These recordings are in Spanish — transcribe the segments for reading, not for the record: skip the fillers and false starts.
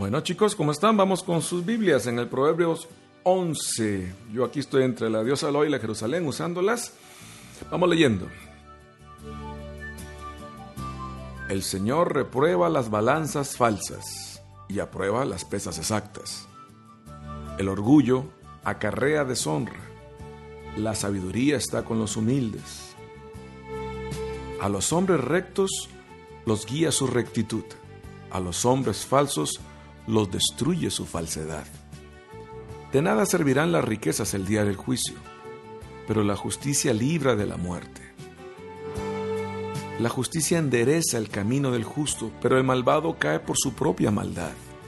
Bueno, chicos, ¿cómo están? Vamos con sus Biblias en el Proverbios 11. Yo aquí estoy entre la diosa Eloy y la Jerusalén usándolas. Vamos leyendo. El Señor reprueba las balanzas falsas y aprueba las pesas exactas. El orgullo acarrea deshonra. La sabiduría está con los humildes. A los hombres rectos los guía su rectitud. A los hombres falsos los destruye su falsedad. De nada servirán las riquezas el día del juicio, pero la justicia libra de la muerte. La justicia endereza el camino del justo, pero el malvado cae por su propia maldad.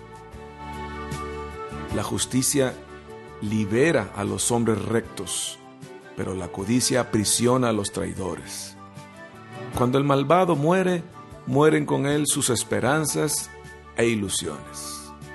La justicia libera a los hombres rectos, pero la codicia aprisiona a los traidores. Cuando el malvado muere, mueren con él sus esperanzas e ilusiones.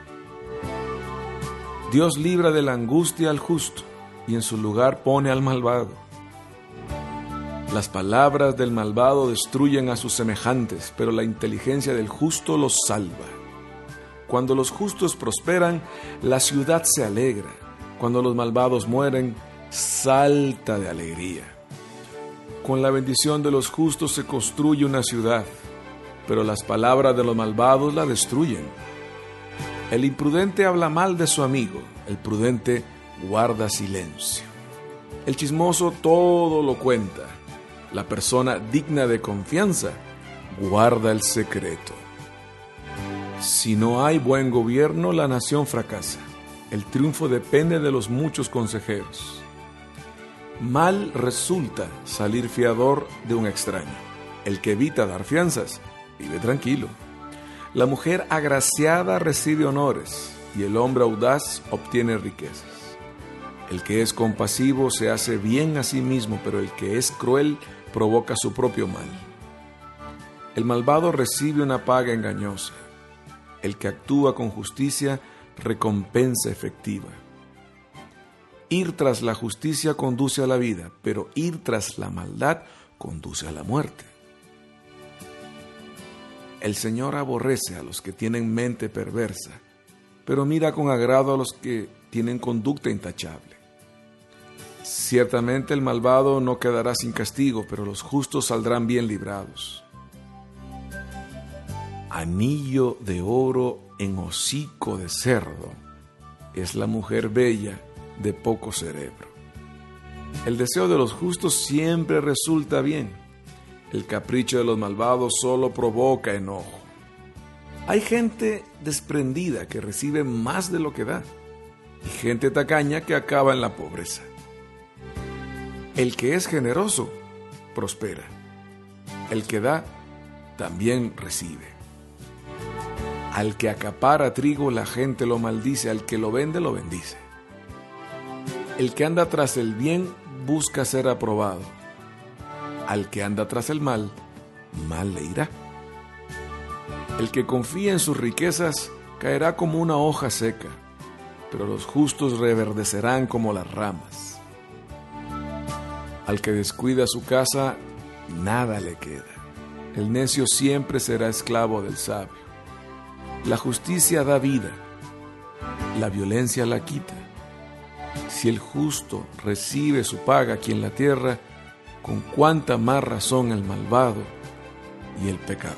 Dios libra de la angustia al justo y en su lugar pone al malvado. Las palabras del malvado destruyen a sus semejantes, pero la inteligencia del justo los salva. Cuando los justos prosperan, la ciudad se alegra. Cuando los malvados mueren, salta de alegría. Con la bendición de los justos se construye una ciudad, pero las palabras de los malvados la destruyen. El imprudente habla mal de su amigo, el prudente guarda silencio. El chismoso todo lo cuenta, la persona digna de confianza guarda el secreto. Si no hay buen gobierno, la nación fracasa. El triunfo depende de los muchos consejeros. Mal resulta salir fiador de un extraño. El que evita dar fianzas vive tranquilo. La mujer agraciada recibe honores y el hombre audaz obtiene riquezas. El que es compasivo se hace bien a sí mismo, pero el que es cruel provoca su propio mal. El malvado recibe una paga engañosa. El que actúa con justicia recompensa efectiva. Ir tras la justicia conduce a la vida, pero ir tras la maldad conduce a la muerte. El Señor aborrece a los que tienen mente perversa, pero mira con agrado a los que tienen conducta intachable. Ciertamente el malvado no quedará sin castigo, pero los justos saldrán bien librados. Anillo de oro en hocico de cerdo es la mujer bella de poco cerebro. El deseo de los justos siempre resulta bien. El capricho de los malvados solo provoca enojo. Hay gente desprendida que recibe más de lo que da, y gente tacaña que acaba en la pobreza. El que es generoso prospera. El que da también recibe. Al que acapara trigo la gente lo maldice, al que lo vende lo bendice. El que anda tras el bien busca ser aprobado. Al que anda tras el mal, mal le irá. El que confía en sus riquezas caerá como una hoja seca, pero los justos reverdecerán como las ramas. Al que descuida su casa, nada le queda. El necio siempre será esclavo del sabio. La justicia da vida, la violencia la quita. Si el justo recibe su paga aquí en la tierra, con cuánta más razón el malvado y el pecador.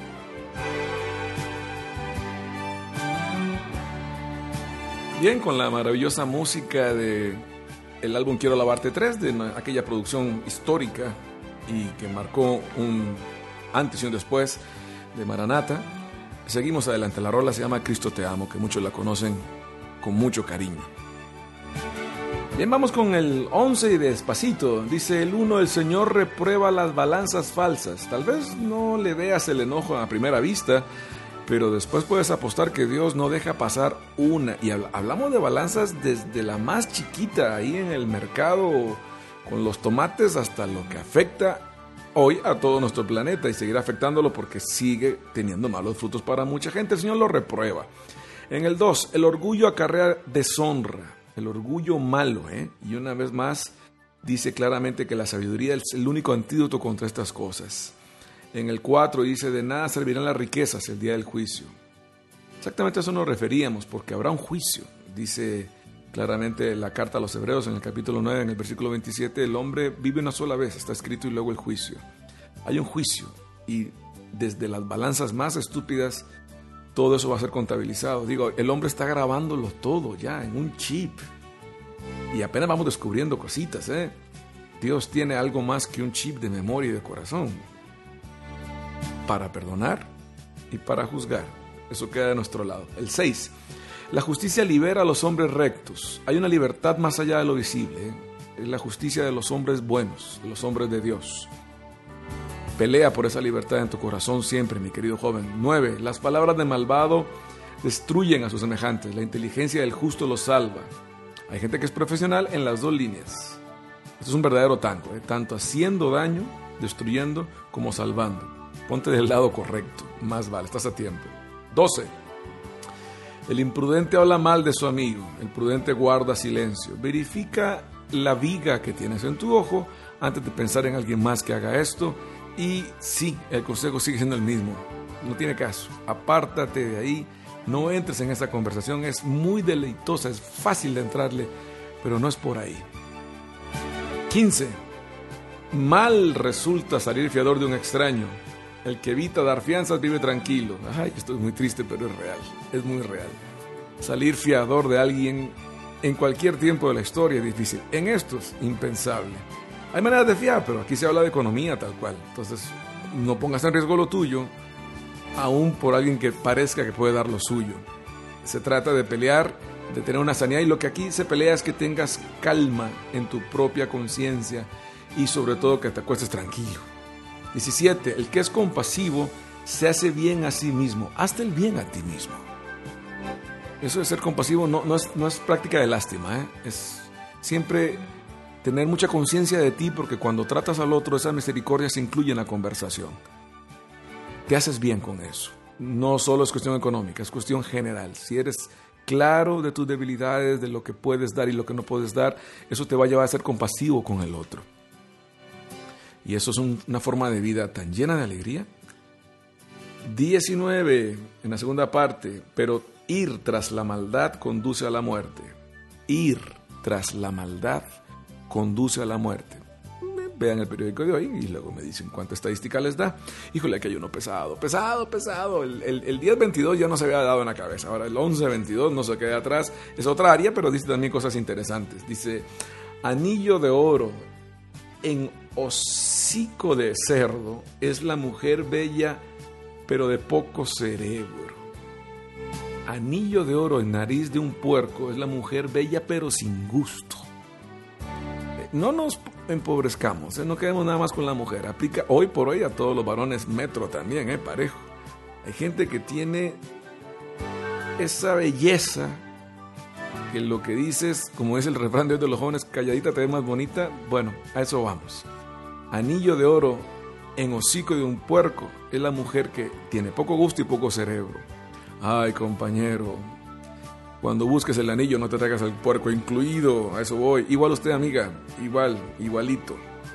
Bien, con la maravillosa música de el álbum Quiero Alabarte 3, de aquella producción histórica y que marcó un antes y un después de Maranata, seguimos adelante. La rola se llama Cristo te amo, que muchos la conocen con mucho cariño. Bien, vamos con el 11 y despacito. Dice el 1, el Señor reprueba las balanzas falsas. Tal vez no le veas el enojo a primera vista, pero después puedes apostar que Dios no deja pasar una. Y hablamos de balanzas desde la más chiquita, ahí en el mercado, con los tomates, hasta lo que afecta hoy a todo nuestro planeta y seguirá afectándolo porque sigue teniendo malos frutos para mucha gente. El Señor lo reprueba. En el 2, el orgullo acarrea deshonra. El orgullo malo, Y una vez más dice claramente que la sabiduría es el único antídoto contra estas cosas. En el 4 dice, de nada servirán las riquezas el día del juicio. Exactamente a eso nos referíamos, porque habrá un juicio. Dice claramente la carta a los Hebreos en el capítulo 9, en el versículo 27, el hombre vive una sola vez, está escrito, y luego el juicio. Hay un juicio, y desde las balanzas más estúpidas, todo eso va a ser contabilizado. Digo, el hombre está grabándolo todo ya en un chip, y apenas vamos descubriendo cositas, ¿eh? Dios tiene algo más que un chip de memoria y de corazón, para perdonar y para juzgar. Eso queda de nuestro lado. El 6. La justicia libera a los hombres rectos. Hay una libertad más allá de lo visible, ¿eh? Es la justicia de los hombres buenos, de los hombres de Dios. Pelea por esa libertad en tu corazón siempre, mi querido joven. 9. Las palabras del malvado destruyen a sus semejantes. La inteligencia del justo los salva. Hay gente que es profesional en las dos líneas. Esto es un verdadero tango, ¿eh? Tanto haciendo daño, destruyendo, como salvando. Ponte del lado correcto, más vale, estás a tiempo. 12. El imprudente habla mal de su amigo, el prudente guarda silencio. Verifica la viga que tienes en tu ojo antes de pensar en alguien más que haga esto. Y sí, el consejo sigue siendo el mismo, no tiene caso. Apártate de ahí, no entres en esa conversación, es muy deleitosa, es fácil de entrarle, pero no es por ahí. 15. Mal resulta salir fiador de un extraño. El que evita dar fianzas vive tranquilo. Ay, esto es muy triste, pero es real, es muy real. Salir fiador de alguien en cualquier tiempo de la historia es difícil. En esto es impensable. Hay maneras de fiar, pero aquí se habla de economía tal cual. Entonces, no pongas en riesgo lo tuyo, aún por alguien que parezca que puede dar lo suyo. Se trata de pelear, de tener una sanidad, y lo que aquí se pelea es que tengas calma en tu propia conciencia y sobre todo que te acuestes tranquilo. 17. El que es compasivo se hace bien a sí mismo. Hazte el bien a ti mismo. Eso de ser compasivo no es práctica de lástima, ¿eh? Es siempre tener mucha conciencia de ti, porque cuando tratas al otro, esa misericordia se incluye en la conversación. Te haces bien con eso. No solo es cuestión económica, es cuestión general. Si eres claro de tus debilidades, de lo que puedes dar y lo que no puedes dar, eso te va a llevar a ser compasivo con el otro. Y eso es una forma de vida tan llena de alegría. 19, en la segunda parte, pero ir tras la maldad conduce a la muerte. Ir tras la maldad conduce a la muerte. Vean el periódico de hoy y luego me dicen cuánta estadística les da. Híjole, aquí hay uno pesado. El 10-22 ya no se había dado en la cabeza. Ahora el 11-22 no se queda atrás. Es otra área, pero dice también cosas interesantes. Dice, anillo de oro en hocico de cerdo es la mujer bella, pero de poco cerebro. Anillo de oro en nariz de un puerco es la mujer bella, pero sin gusto. No nos empobrezcamos, no quedemos nada más con la mujer. Aplica hoy por hoy a todos los varones metro también, parejo. Hay gente que tiene esa belleza que lo que dices, como es el refrán de hoy de los jóvenes, calladita te ves más bonita. Bueno, a eso vamos. Anillo de oro en hocico de un puerco es la mujer que tiene poco gusto y poco cerebro. Ay, compañero, cuando busques el anillo no te traigas al puerco incluido, a eso voy. Igual usted, amiga, igualito.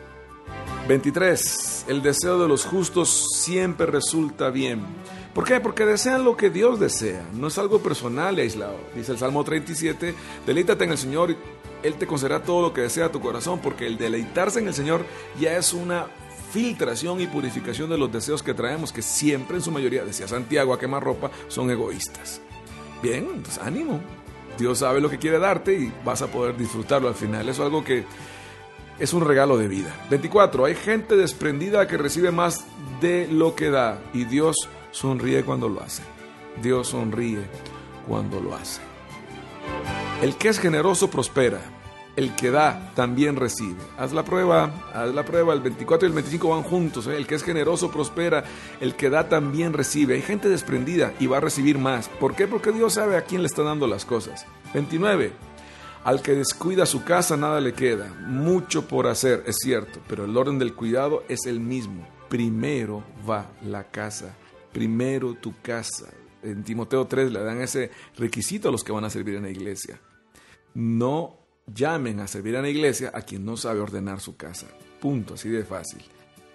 23. El deseo de los justos siempre resulta bien. ¿Por qué? Porque desean lo que Dios desea, no es algo personal y aislado. Dice el Salmo 37, deleítate en el Señor y Él te concederá todo lo que desea tu corazón, porque el deleitarse en el Señor ya es una filtración y purificación de los deseos que traemos, que siempre en su mayoría, decía Santiago a quemarropa, son egoístas. Bien, pues ánimo. Dios sabe lo que quiere darte y vas a poder disfrutarlo al final. Eso es algo que es un regalo de vida. 24. Hay gente desprendida que recibe más de lo que da y Dios sonríe cuando lo hace. Dios sonríe cuando lo hace. El que es generoso prospera. El que da también recibe. Haz la prueba. El 24 y el 25 van juntos. El que es generoso prospera. El que da también recibe. Hay gente desprendida y va a recibir más. ¿Por qué? Porque Dios sabe a quién le está dando las cosas. 29. Al que descuida su casa nada le queda. Mucho por hacer, es cierto, pero el orden del cuidado es el mismo. Primero va la casa. Primero tu casa. En Timoteo 3 le dan ese requisito a los que van a servir en la iglesia. No llamen a servir en la iglesia a quien no sabe ordenar su casa. Punto, así de fácil.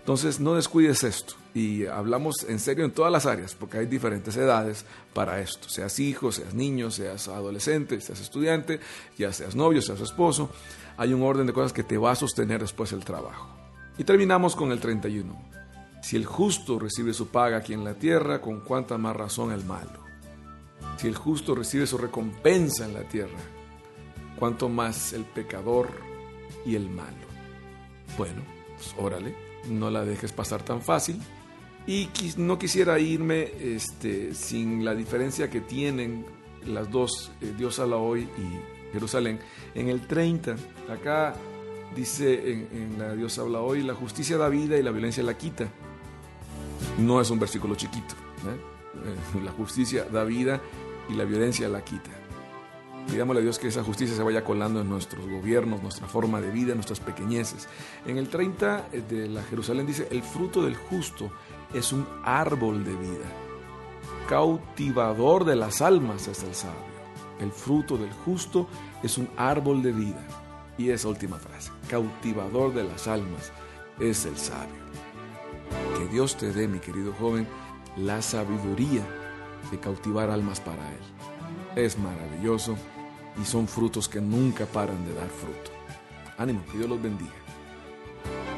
Entonces no descuides esto, y hablamos en serio en todas las áreas, porque hay diferentes edades para esto, seas hijo, seas niño, seas adolescente, seas estudiante, ya seas novio, seas esposo, hay un orden de cosas que te va a sostener después el trabajo. Y terminamos con el 31. Si el justo recibe su paga aquí en la tierra, con cuánta más razón el malo. Si el justo recibe su recompensa en la tierra, cuánto más el pecador y el malo. Bueno, pues órale, no la dejes pasar tan fácil. Y no quisiera irme sin la diferencia que tienen las dos, Dios habla hoy y Jerusalén. En el 30, acá dice en la Dios habla hoy, la justicia da vida y la violencia la quita. No es un versículo chiquito, ¿eh? La justicia da vida y la violencia la quita. Pidámosle a Dios que esa justicia se vaya colando en nuestros gobiernos, nuestra forma de vida, nuestras pequeñeces. En el 30 de la Jerusalén dice, el fruto del justo es un árbol de vida. Cautivador de las almas es el sabio. El fruto del justo es un árbol de vida. Y esa última frase, cautivador de las almas es el sabio. Que Dios te dé, mi querido joven, la sabiduría de cautivar almas para Él. Es maravilloso y son frutos que nunca paran de dar fruto. Ánimo, que Dios los bendiga.